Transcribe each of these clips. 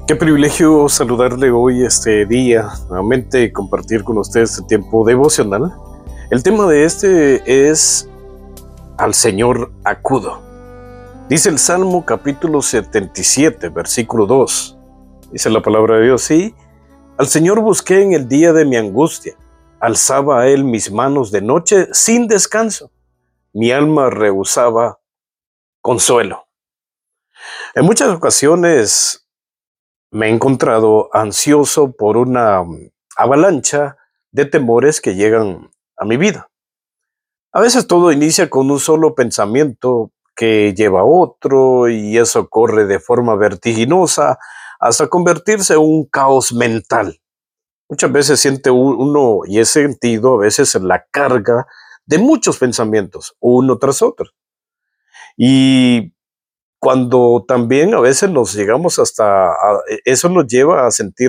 Qué privilegio saludarle hoy este día, nuevamente compartir con usted este tiempo devocional. El tema de este es Al Señor acudo. Dice el Salmo capítulo 77, versículo 2. Dice la palabra de Dios, sí, al Señor busqué en el día de mi angustia, alzaba a Él mis manos de noche sin descanso, mi alma rehusaba consuelo. En muchas ocasiones me he encontrado ansioso por una avalancha de temores que llegan a mi vida. A veces todo inicia con un solo pensamiento que lleva a otro y eso corre de forma vertiginosa hasta convertirse en un caos mental. Muchas veces siente uno y he sentido a veces la carga de muchos pensamientos, uno tras otro. Y cuando también a veces nos llegamos eso nos lleva a sentir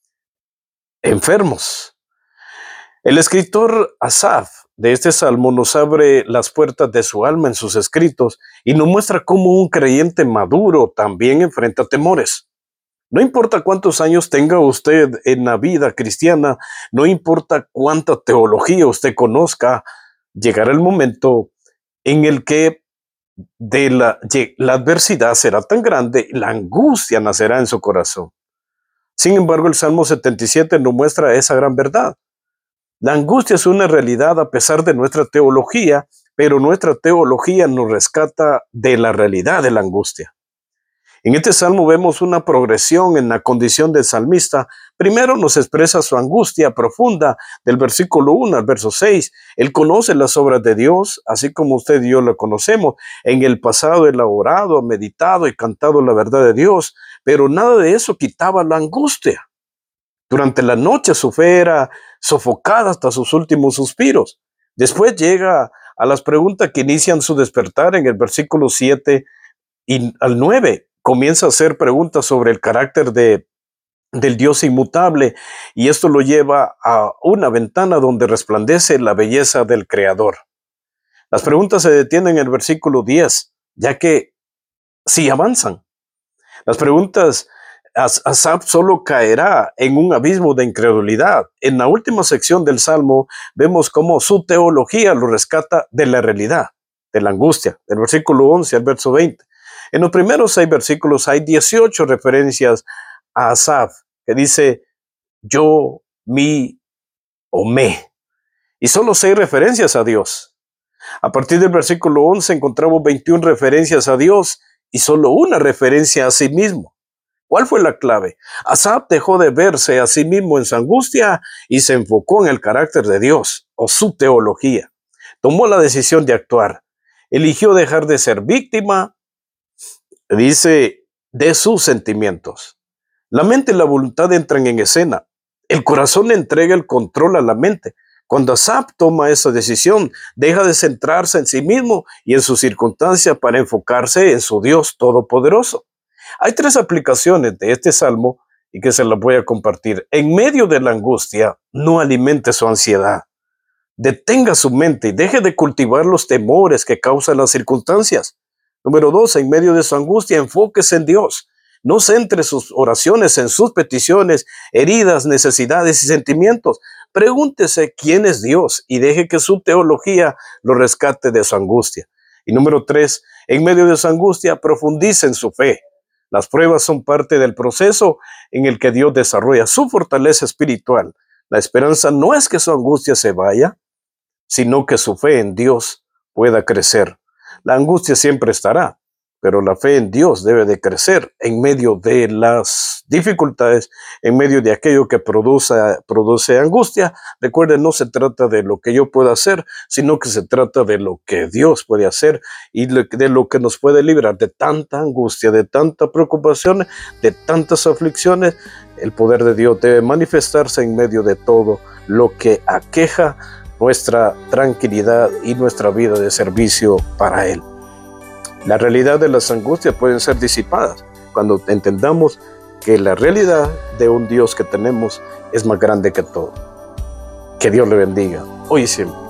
enfermos. El escritor Asaf de este salmo nos abre las puertas de su alma en sus escritos y nos muestra cómo un creyente maduro también enfrenta temores. No importa cuántos años tenga usted en la vida cristiana, no importa cuánta teología usted conozca, llegará el momento en el que la adversidad será tan grande, la angustia nacerá en su corazón. Sin embargo, el Salmo 77 nos muestra esa gran verdad. La angustia es una realidad a pesar de nuestra teología, pero nuestra teología nos rescata de la realidad de la angustia. En este salmo vemos una progresión en la condición del salmista. Primero nos expresa su angustia profunda del versículo 1 al verso 6. Él conoce las obras de Dios, así como usted y yo la conocemos. En el pasado él ha orado, ha meditado y cantado la verdad de Dios, pero nada de eso quitaba la angustia. Durante la noche su fe era sofocada hasta sus últimos suspiros. Después llega a las preguntas que inician su despertar en el versículo 7 y al 9. Comienza a hacer preguntas sobre el carácter del Dios inmutable y esto lo lleva a una ventana donde resplandece la belleza del Creador. Las preguntas se detienen en el versículo 10, ya que sí avanzan. Las preguntas, Asaf solo caerá en un abismo de incredulidad. En la última sección del Salmo vemos cómo su teología lo rescata de la realidad, de la angustia, del versículo 11 al verso 20. En los primeros 6 versículos hay 18 referencias a Asaf, que dice yo, mi o me. Y solo 6 referencias a Dios. A partir del versículo 11 encontramos 21 referencias a Dios y solo una referencia a sí mismo. ¿Cuál fue la clave? Asaf dejó de verse a sí mismo en su angustia y se enfocó en el carácter de Dios o su teología. Tomó la decisión de actuar. Eligió dejar de ser víctima, dice, de sus sentimientos. La mente y la voluntad entran en escena. El corazón le entrega el control a la mente. Cuando Asaf toma esa decisión, deja de centrarse en sí mismo y en sus circunstancias para enfocarse en su Dios todopoderoso. Hay 3 aplicaciones de este salmo y que se las voy a compartir. En medio de la angustia, no alimente su ansiedad. Detenga su mente y deje de cultivar los temores que causan las circunstancias. Número 2, en medio de su angustia, enfóquese en Dios. No centre sus oraciones en sus peticiones, heridas, necesidades y sentimientos. Pregúntese quién es Dios y deje que su teología lo rescate de su angustia. Y número 3, en medio de su angustia, profundice en su fe. Las pruebas son parte del proceso en el que Dios desarrolla su fortaleza espiritual. La esperanza no es que su angustia se vaya, sino que su fe en Dios pueda crecer. La angustia siempre estará, pero la fe en Dios debe de crecer en medio de las dificultades, en medio de aquello que produce angustia. Recuerden, no se trata de lo que yo pueda hacer, sino que se trata de lo que Dios puede hacer y de lo que nos puede librar de tanta angustia, de tanta preocupación, de tantas aflicciones. El poder de Dios debe manifestarse en medio de todo lo que aqueja nuestra tranquilidad y nuestra vida de servicio para Él. La realidad de las angustias pueden ser disipadas cuando entendamos que la realidad de un Dios que tenemos es más grande que todo. Que Dios le bendiga hoy y siempre.